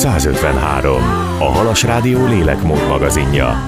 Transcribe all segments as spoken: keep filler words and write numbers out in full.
százötvenhárom. A Halas Rádió lélekmód magazinja.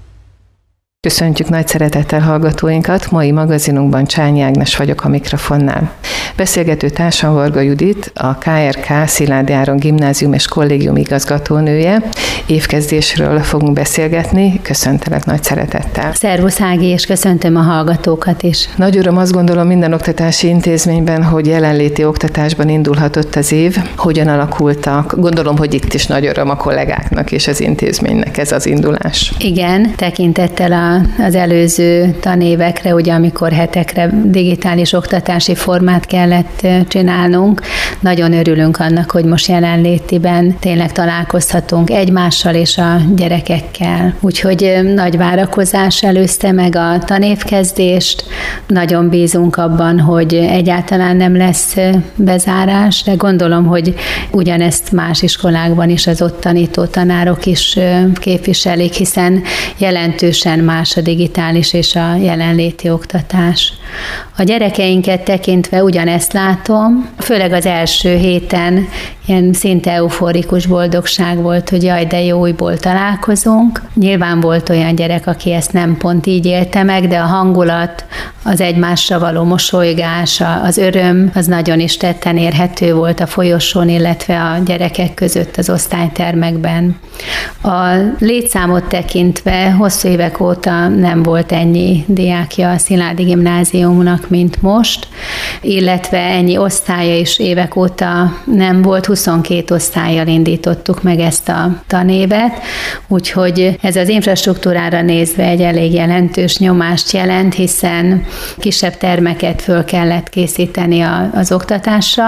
Köszöntjük nagy szeretettel hallgatóinkat, mai magazinunkban Csányi Ágnes vagyok a mikrofonnál. Beszélgető társam Varga Judit, a ká er ká Szilády Áron Gimnázium és Kollégium igazgatónője. Évkezdésről fogunk beszélgetni, köszöntelek nagy szeretettel. Szervusz Ági, és köszöntöm a hallgatókat is. Nagy öröm, azt gondolom minden oktatási intézményben, hogy jelenléti oktatásban indulhatott az év. Hogyan alakultak? Gondolom, hogy itt is nagy öröm a kollégáknak és az intézménynek ez az indulás. Igen, tekintettel a az előző tanévekre, ugye amikor hetekre digitális oktatási formát kellett csinálnunk. Nagyon örülünk annak, hogy most jelenlétiben tényleg találkozhatunk egymással és a gyerekekkel. Úgyhogy nagy várakozás előzte meg a tanévkezdést. Nagyon bízunk abban, hogy egyáltalán nem lesz bezárás, de gondolom, hogy ugyanezt más iskolákban is az ott tanító tanárok is képviselik, hiszen jelentősen más a digitális és a jelenléti oktatás. A gyerekeinket tekintve ugyanezt látom, főleg az első héten ilyen szinte euforikus boldogság volt, hogy jaj, de jó, újból találkozunk. Nyilván volt olyan gyerek, aki ezt nem pont így élte meg, de a hangulat, az egymásra való mosolygás, az öröm, az nagyon is tetten érhető volt a folyosón, illetve a gyerekek között az osztálytermekben. A létszámot tekintve hosszú évek óta nem volt ennyi diákja a Szilády Gimnáziumnak, mint most, illetve ennyi osztálya is évek óta nem volt, huszonkét osztállyal indítottuk meg ezt a tanévet, úgyhogy ez az infrastruktúrára nézve egy elég jelentős nyomást jelent, hiszen kisebb termeket föl kellett készíteni a, az oktatásra.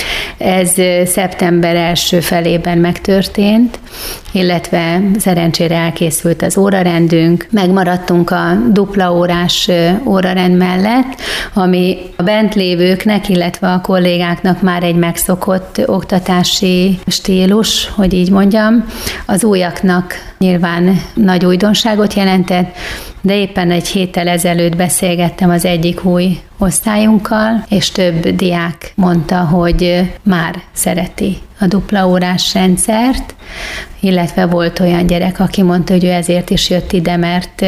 Ez szeptember első felében megtörtént, illetve szerencsére elkészült az órarendünk, megmaradtunk a dupla órás órarend mellett, ami a bent lévőknek, illetve a kollégáknak már egy megszokott oktatási stílus, hogy így mondjam. Az újaknak nyilván nagy újdonságot jelentett, de éppen egy héttel ezelőtt beszélgettem az egyik új osztályunkkal, és több diák mondta, hogy már szereti a dupla órás rendszert, illetve volt olyan gyerek, aki mondta, hogy ő ezért is jött ide, mert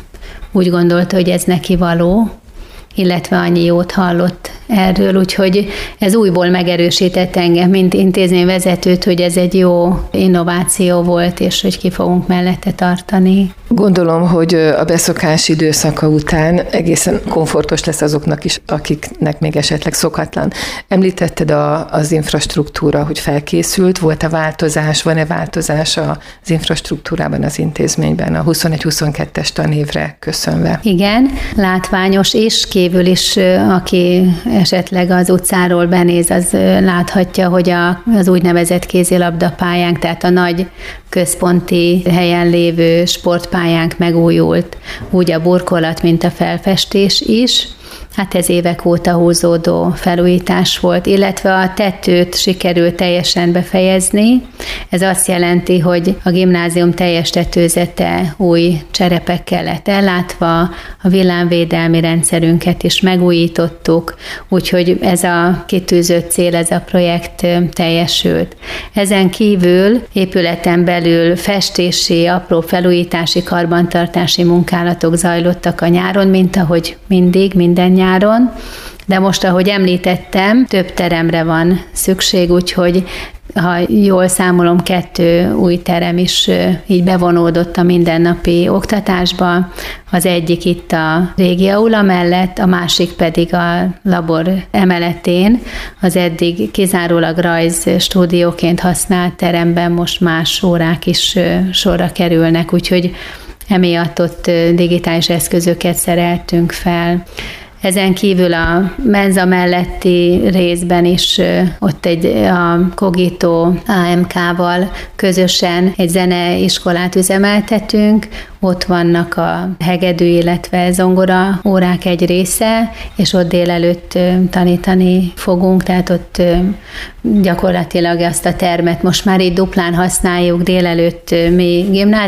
úgy gondolta, hogy ez neki való, illetve annyi jót hallott erről, úgyhogy ez újból megerősített engem, mint intézményvezetőt, hogy ez egy jó innováció volt, és hogy ki fogunk mellette tartani. Gondolom, hogy a beszokás időszaka után egészen komfortos lesz azoknak is, akiknek még esetleg szokatlan. Említetted a, az infrastruktúra, hogy felkészült, volt-e változás, van-e változás az infrastruktúrában, az intézményben a huszonegy-huszonkettes tanévre köszönve? Igen, látványos is, kívül is, aki esetleg az utcáról benéz, az láthatja, hogy a, az úgynevezett kézilabdapályánk, tehát a nagy központi helyen lévő sportpályánk megújult, úgy a burkolat, mint a felfestés is. Hát ez évek óta húzódó felújítás volt, illetve a tetőt sikerült teljesen befejezni. Ez azt jelenti, hogy a gimnázium teljes tetőzete új cserepekkel lett ellátva, a villámvédelmi rendszerünket is megújítottuk, úgyhogy ez a kitűzött cél, ez a projekt teljesült. Ezen kívül épületen belül festési, apró felújítási, karbantartási munkálatok zajlottak a nyáron, mint ahogy mindig, minden nyáron, de most, ahogy említettem, több teremre van szükség, úgyhogy ha jól számolom, kettő új terem is így bevonódott a mindennapi oktatásba. Az egyik itt a régi aula mellett, a másik pedig a labor emeletén, az eddig kizárólag rajz stúdióként használt teremben most más órák is sorra kerülnek, úgyhogy emiatt ott digitális eszközöket szereltünk fel. Ezen kívül a menza melletti részben is ott egy a Cogito á em ká-val közösen egy zeneiskolát üzemeltetünk, ott vannak a hegedű, illetve zongora órák egy része, és ott délelőtt tanítani fogunk, tehát ott gyakorlatilag azt a termet most már így duplán használjuk, délelőtt mi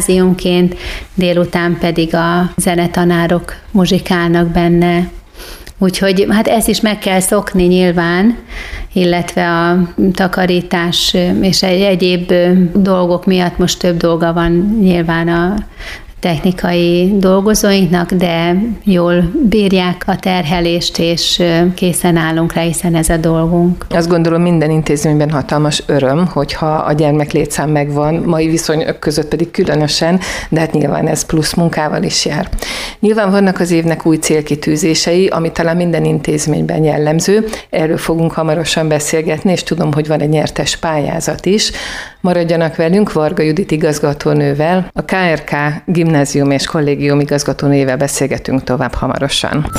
gimnáziumként, délután pedig a zenetanárok muzsikálnak benne. Úgyhogy hát ezt is meg kell szokni nyilván, illetve a takarítás és egyéb dolgok miatt most több dolga van nyilván a technikai dolgozóinknak, de jól bírják a terhelést, és készen állunk rá, hiszen ez a dolgunk. Azt gondolom, minden intézményben hatalmas öröm, hogyha a gyermek létszám megvan, mai viszonyok között pedig különösen, de hát nyilván ez plusz munkával is jár. Nyilván vannak az évnek új célkitűzései, ami talán minden intézményben jellemző. Erről fogunk hamarosan beszélgetni, és tudom, hogy van egy nyertes pályázat is. Maradjanak velünk, Varga Judit igazgatónővel, a ká er ká Gimnázium és Kollégium igazgatónőjével beszélgetünk tovább hamarosan.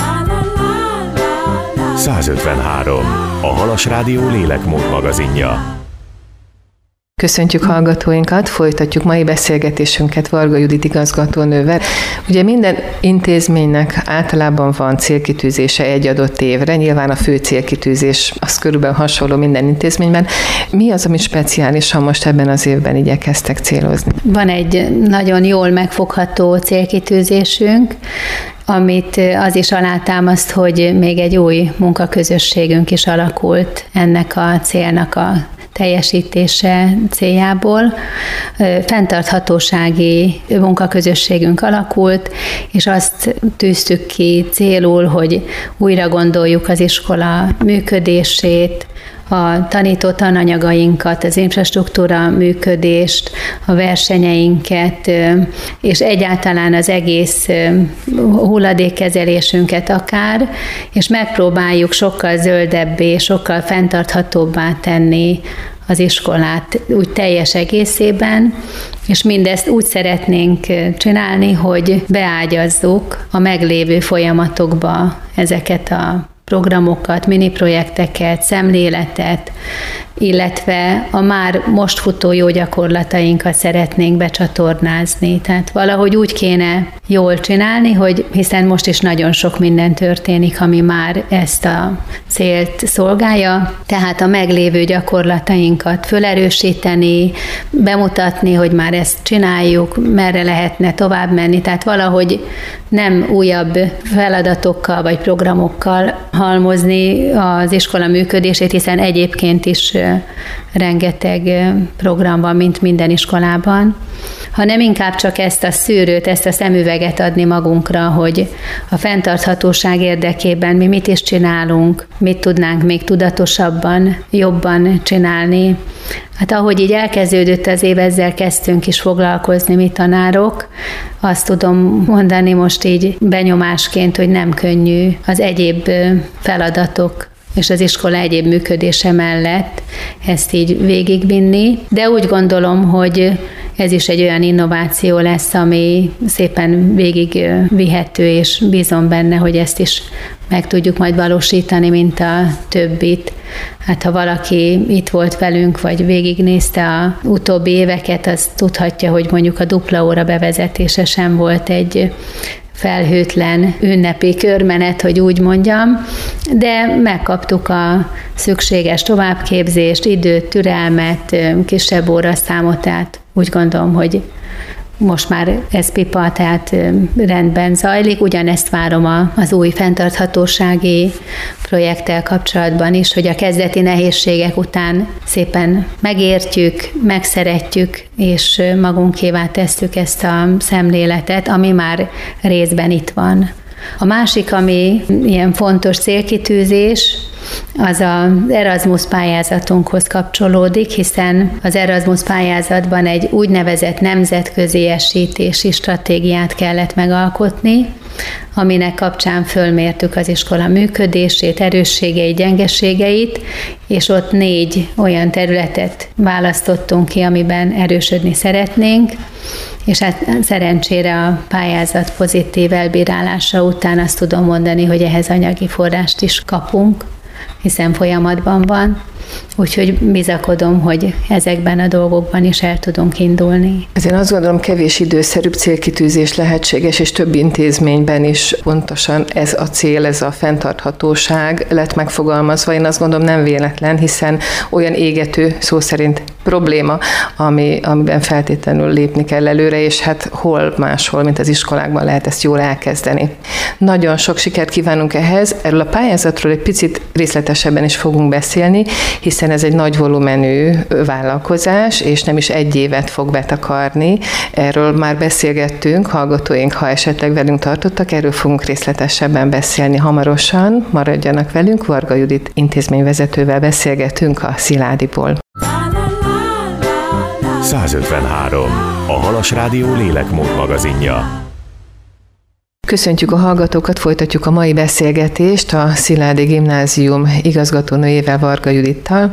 százötvenhárom. A Halas Rádió lélekmód magazinja. Köszöntjük hallgatóinkat, folytatjuk mai beszélgetésünket Varga Judit igazgatónővel. Ugye minden intézménynek általában van célkitűzése egy adott évre, nyilván a fő célkitűzés az körülbelül hasonló minden intézményben. Mi az, ami speciálisan most ebben az évben igyekeztek célozni? Van egy nagyon jól megfogható célkitűzésünk, amit az is alátámaszt, hogy még egy új munkaközösségünk is alakult ennek a célnak a teljesítése céljából. Fenntarthatósági munkaközösségünk alakult, és azt tűztük ki célul, hogy újra gondoljuk az iskola működését, a tanító tananyagainkat, az infrastruktúra működést, a versenyeinket, és egyáltalán az egész hulladékkezelésünket akár, és megpróbáljuk sokkal zöldebbé, sokkal fenntarthatóbbá tenni az iskolát úgy teljes egészében, és mindezt úgy szeretnénk csinálni, hogy beágyazzuk a meglévő folyamatokba ezeket a programokat, miniprojekteket, szemléletet, illetve a már most futó jó gyakorlatainkat szeretnénk becsatornázni. Tehát valahogy úgy kéne jól csinálni, hogy hiszen most is nagyon sok minden történik, ami már ezt a célt szolgálja, tehát a meglévő gyakorlatainkat fölerősíteni, bemutatni, hogy már ezt csináljuk, merre lehetne tovább menni, tehát valahogy nem újabb feladatokkal vagy programokkal halmozni az iskola működését, hiszen egyébként is rengeteg program van, mint minden iskolában, hanem inkább csak ezt a szűrőt, ezt a szemüveget adni magunkra, hogy a fenntarthatóság érdekében mi mit is csinálunk, mit tudnánk még tudatosabban, jobban csinálni. Hát ahogy így elkezdődött az év, ezzel kezdtünk is foglalkozni mi tanárok. Azt tudom mondani most így benyomásként, hogy nem könnyű az egyéb feladatok és az iskola egyéb működése mellett ezt így végigvinni. De úgy gondolom, hogy ez is egy olyan innováció lesz, ami szépen végig vihető, és bízom benne, hogy ezt is meg tudjuk majd valósítani, mint a többit. Hát ha valaki itt volt velünk, vagy végignézte a utóbbi éveket, az tudhatja, hogy mondjuk a dupla óra bevezetése sem volt egy felhőtlen ünnepi körmenet, hogy úgy mondjam, de megkaptuk a szükséges továbbképzést, időt, türelmet, kisebb óraszámot, tehát úgy gondolom, hogy most már ez pipa, tehát rendben zajlik. Ugyanezt várom az új fenntarthatósági projekttel kapcsolatban is, hogy a kezdeti nehézségek után szépen megértjük, megszeretjük, és magunkévá tesszük ezt a szemléletet, ami már részben itt van. A másik, ami ilyen fontos célkitűzés, az az Erasmus pályázatunkhoz kapcsolódik, hiszen az Erasmus pályázatban egy úgynevezett nemzetközi esítési stratégiát kellett megalkotni, aminek kapcsán fölmértük az iskola működését, erősségeit, gyengeségeit, és ott négy olyan területet választottunk ki, amiben erősödni szeretnénk, és hát szerencsére a pályázat pozitív elbírálása után azt tudom mondani, hogy ehhez anyagi forrást is kapunk, hiszen folyamatban van. úgyhogy bizakodom, hogy ezekben a dolgokban is el tudunk indulni. Ez én azt gondolom, kevés időszerűbb célkitűzés lehetséges, és több intézményben is pontosan ez a cél, ez a fenntarthatóság lett megfogalmazva. Én azt gondolom, nem véletlen, hiszen olyan égető, szó szerint probléma, ami, amiben feltétlenül lépni kell előre, és hát hol máshol, mint az iskolákban lehet ezt jól elkezdeni. Nagyon sok sikert kívánunk ehhez. Erről a pályázatról egy picit részletesebben is fogunk beszélni, hiszen ez egy nagy volumenű vállalkozás, és nem is egy évet fog betakarni. Erről már beszélgettünk, hallgatóink, ha esetleg velünk tartottak, erről fogunk részletesebben beszélni hamarosan. Maradjanak velünk, Varga Judit intézményvezetővel beszélgetünk a Sziládiból. százötvenhárom. A Halas Rádió lélekmód magazinja. Köszöntjük a hallgatókat, folytatjuk a mai beszélgetést a Sziládi Gimnázium igazgatónőjével, Varga Judittal.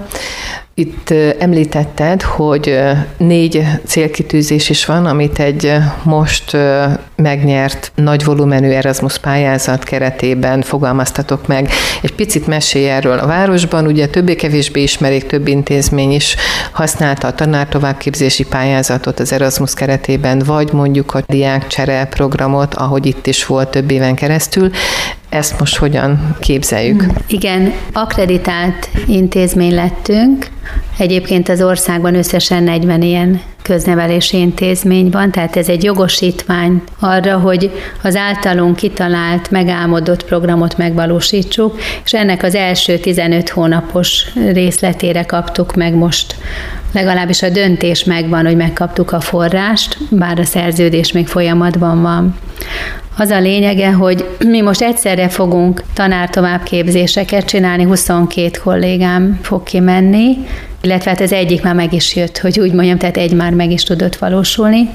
Itt említetted, hogy négy célkitűzés is van, amit egy most megnyert nagy volumenű Erasmus pályázat keretében fogalmaztatok meg. Egy picit mesélj erről a városban, ugye többé-kevésbé ismerik, több intézmény is használta a tanártovábbképzési pályázatot az Erasmus keretében, vagy mondjuk a diákcsere programot, ahogy itt is volt több éven keresztül. Ezt most hogyan képzeljük? Igen, akkreditált intézmény lettünk. Egyébként az országban összesen negyven ilyen köznevelési intézmény van, tehát ez egy jogosítvány arra, hogy az általunk kitalált, megálmodott programot megvalósítsuk, és ennek az első tizenöt hónapos részletére kaptuk meg most. Legalábbis a döntés megvan, hogy megkaptuk a forrást, bár a szerződés még folyamatban van. Az a lényege, hogy mi most egyszerre fogunk tanártovábbképzéseket csinálni, huszonkét kollégám fog kimenni, illetve hát ez egyik már meg is jött, hogy úgy mondjam, tehát egy már meg is tudott valósulni.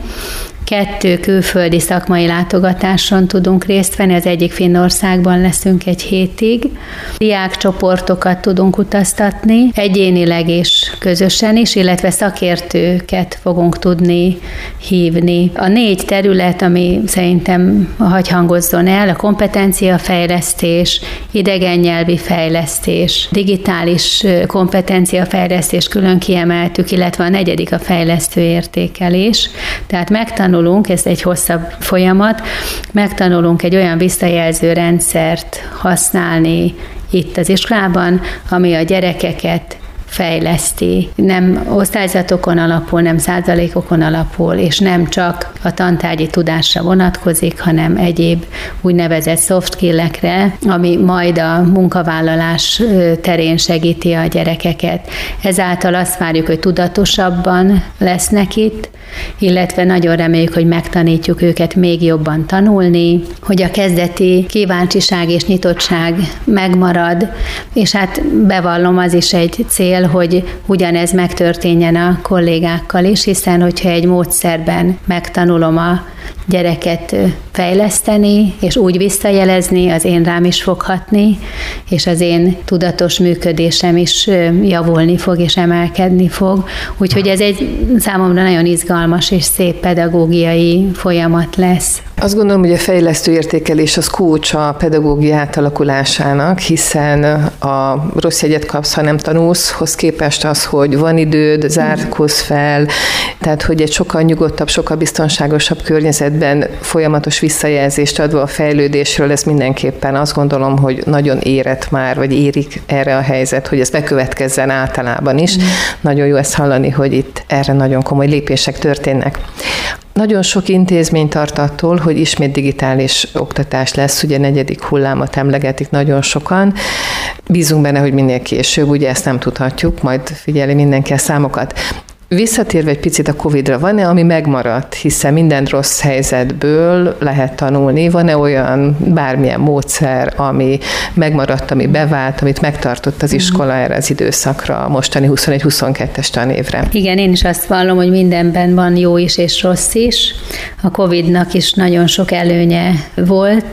Kettő külföldi szakmai látogatáson tudunk részt venni, az egyik Finnországban leszünk egy hétig. Diákcsoportokat tudunk utaztatni, egyénileg és közösen is, illetve szakértőket fogunk tudni hívni. A négy terület, ami szerintem hagy hangozzon el, a kompetenciafejlesztés, idegen nyelvi fejlesztés, digitális kompetenciafejlesztés külön kiemeltük, illetve a negyedik a fejlesztő értékelés. Tehát megtanulunk, ez egy hosszabb folyamat, megtanulunk egy olyan visszajelző rendszert használni itt az iskolában, ami a gyerekeket fejleszti. Nem osztályzatokon alapul, nem százalékokon alapul, és nem csak a tantárgyi tudásra vonatkozik, hanem egyéb úgynevezett soft skill-ekre, ami majd a munkavállalás terén segíti a gyerekeket. Ezáltal azt várjuk, hogy tudatosabban lesznek itt, illetve nagyon reméljük, hogy megtanítjuk őket még jobban tanulni, hogy a kezdeti kíváncsiság és nyitottság megmarad, és hát bevallom, az is egy cél, hogy ugyanez megtörténjen a kollégákkal is, hiszen hogyha egy módszerben megtanulom a gyereket fejleszteni, és úgy visszajelezni, az én rám is fog hatni, és az én tudatos működésem is javulni fog, és emelkedni fog. Úgyhogy ez egy számomra nagyon izgalmas és szép pedagógiai folyamat lesz. Azt gondolom, hogy a fejlesztő értékelés az kulcs a pedagógia átalakulásának, hiszen a rossz jegyet kapsz, ha nem tanulsz, hoz képest az, hogy van időd, zárkózz fel, tehát hogy egy sokkal nyugodtabb, sokkal biztonságosabb környezetben folyamatos visszajelzést adva a fejlődésről, ez mindenképpen azt gondolom, hogy nagyon érett már, vagy érik erre a helyzet, hogy ez bekövetkezzen általában is. Mm. Nagyon jó ezt hallani, hogy itt erre nagyon komoly lépések történnek. Nagyon sok intézmény tart attól, hogy ismét digitális oktatás lesz, ugye negyedik hullámot emlegetik nagyon sokan. Bízunk benne, hogy minél később, ugye ezt nem tudhatjuk, majd figyeli mindenki a számokat. Visszatérve egy picit a Covidra, van-e, ami megmaradt, hiszen minden rossz helyzetből lehet tanulni? Van-e olyan bármilyen módszer, ami megmaradt, ami bevált, amit megtartott az iskola erre az időszakra, a mostani huszonegy-huszonkettes tanévre? Igen, én is azt vallom, hogy mindenben van jó is és rossz is. A Covidnak is nagyon sok előnye volt.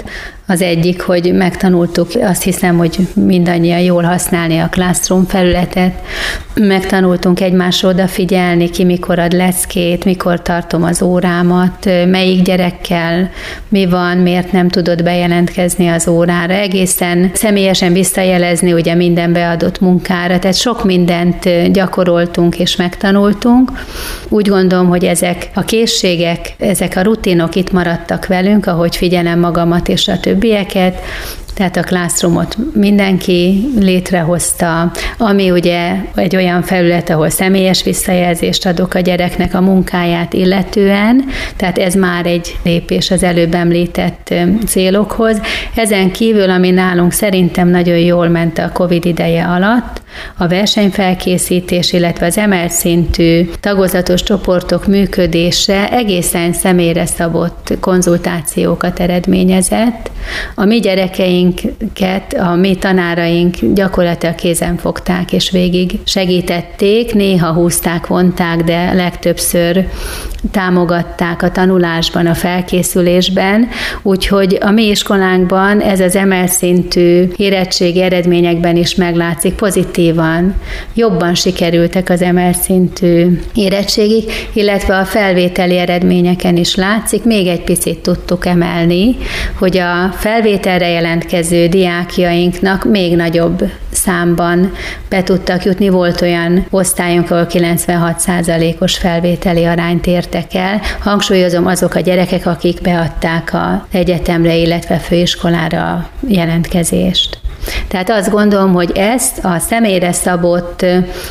Az egyik, hogy megtanultuk, azt hiszem, hogy mindannyian jól használni a Classroom felületet, megtanultunk egymásra odafigyelni, ki mikor ad leckét, mikor tartom az órámat, melyik gyerekkel mi van, miért nem tudod bejelentkezni az órára, egészen személyesen visszajelezni ugye minden beadott munkára, tehát sok mindent gyakoroltunk és megtanultunk. Úgy gondolom, hogy ezek a készségek, ezek a rutinok itt maradtak velünk, ahogy figyelem magamat és a többieket, tehát a Classroomot mindenki létrehozta, ami ugye egy olyan felület, ahol személyes visszajelzést adok a gyereknek a munkáját illetően, tehát ez már egy lépés az előbb említett célokhoz. Ezen kívül, ami nálunk szerintem nagyon jól ment a Covid ideje alatt, a versenyfelkészítés, illetve az emelt szintű tagozatos csoportok működése egészen személyre szabott konzultációkat eredményezett. A mi gyerekeinket, a mi tanáraink gyakorlatilag kézen fogták és végig segítették, néha húzták, vonták, de legtöbbször támogatták a tanulásban, a felkészülésben, úgyhogy a mi iskolánkban ez az emelt szintű érettségi eredményekben is meglátszik pozitívan. Jobban sikerültek az emelt szintű érettségik, illetve a felvételi eredményeken is látszik, még egy picit tudtuk emelni, hogy a felvételre jelentkező diákjainknak még nagyobb számban be tudtak jutni. Volt olyan osztályunk, ahol kilencvenhat százalékos felvételi arányt értek el. Hangsúlyozom, azok a gyerekek, akik beadták az egyetemre, illetve főiskolára a jelentkezést. Tehát azt gondolom, hogy ezt a személyre szabott,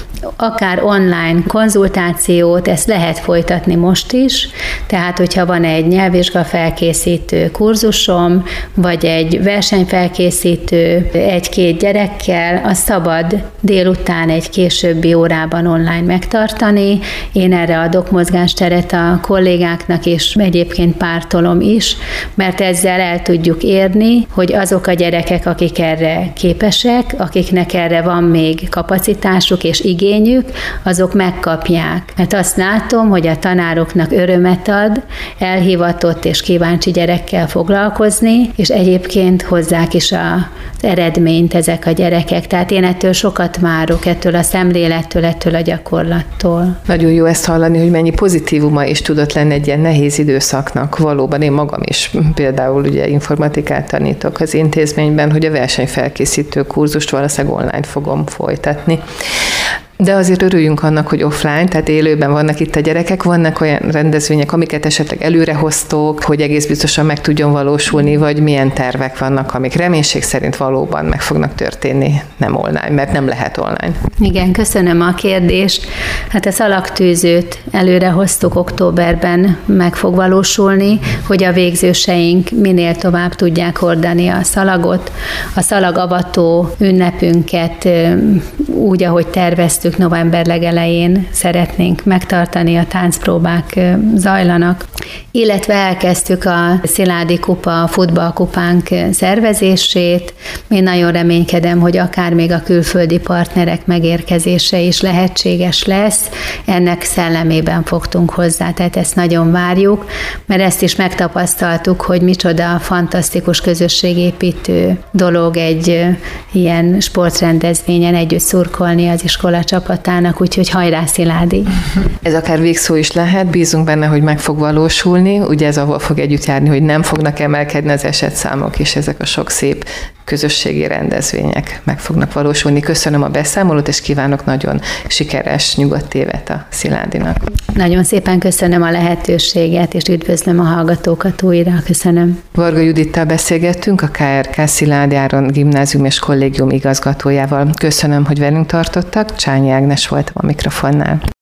akár online konzultációt, ezt lehet folytatni most is, tehát hogyha van egy nyelvvizsga felkészítő kurzusom, vagy egy versenyfelkészítő egy-két gyerekkel, az szabad délután egy későbbi órában online megtartani. Én erre adok mozgásteret a kollégáknak, és egyébként pártolom is, mert ezzel el tudjuk érni, hogy azok a gyerekek, akik erre képesek, akiknek erre van még kapacitásuk és igényük, azok megkapják. Mert azt látom, hogy a tanároknak örömet ad elhivatott és kíváncsi gyerekkel foglalkozni, és egyébként hozzák is az eredményt ezek a gyerekek. Tehát én ettől sokat várok, ettől a szemlélettől, ettől a gyakorlattól. Nagyon jó ezt hallani, hogy mennyi pozitívuma is tudott lenni egy ilyen nehéz időszaknak. Valóban én magam is például ugye informatikát tanítok az intézményben, hogy a versenyfelkészítő kurzust valószínűleg online fogom folytatni. De azért örüljünk annak, hogy offline, tehát élőben vannak itt a gyerekek, vannak olyan rendezvények, amiket esetleg előre hoztok, hogy egész biztosan meg tudjon valósulni, vagy milyen tervek vannak, amik reménység szerint valóban meg fognak történni, nem online, mert nem lehet online. Igen, köszönöm a kérdést. Hát a szalagtűzőt előre hoztuk, októberben meg fog valósulni, hogy a végzőseink minél tovább tudják hordani a szalagot. A szalagavató ünnepünket úgy, ahogy terveztük, november legelején szeretnénk megtartani, a táncpróbák zajlanak, illetve elkezdtük a Sziládi Kupa, a futballkupánk szervezését. Én nagyon reménykedem, hogy akár még a külföldi partnerek megérkezése is lehetséges lesz. Ennek szellemében fogtunk hozzá, tehát ezt nagyon várjuk, mert ezt is megtapasztaltuk, hogy micsoda fantasztikus közösségépítő dolog egy ilyen sportrendezvényen együtt szurkolni az iskola csapatának, úgyhogy hajrá Sziládi! Ez akár végszó is lehet, bízunk benne, hogy meg fog valósulni, ugye ez avval fog együtt járni, hogy nem fognak emelkedni az esetszámok, és ezek a sok szép közösségi rendezvények meg fognak valósulni. Köszönöm a beszámolót, és kívánok nagyon sikeres, nyugodt évet a Sziládinak. Nagyon szépen köszönöm a lehetőséget, és üdvözlöm a hallgatókat újra. Köszönöm. Varga Judittal beszélgettünk, a ká er ká Sziládi Áron Gimnázium és Kollégium igazgatójával. Köszönöm, hogy velünk tartottak. Csányi Ágnes voltam a mikrofonnál.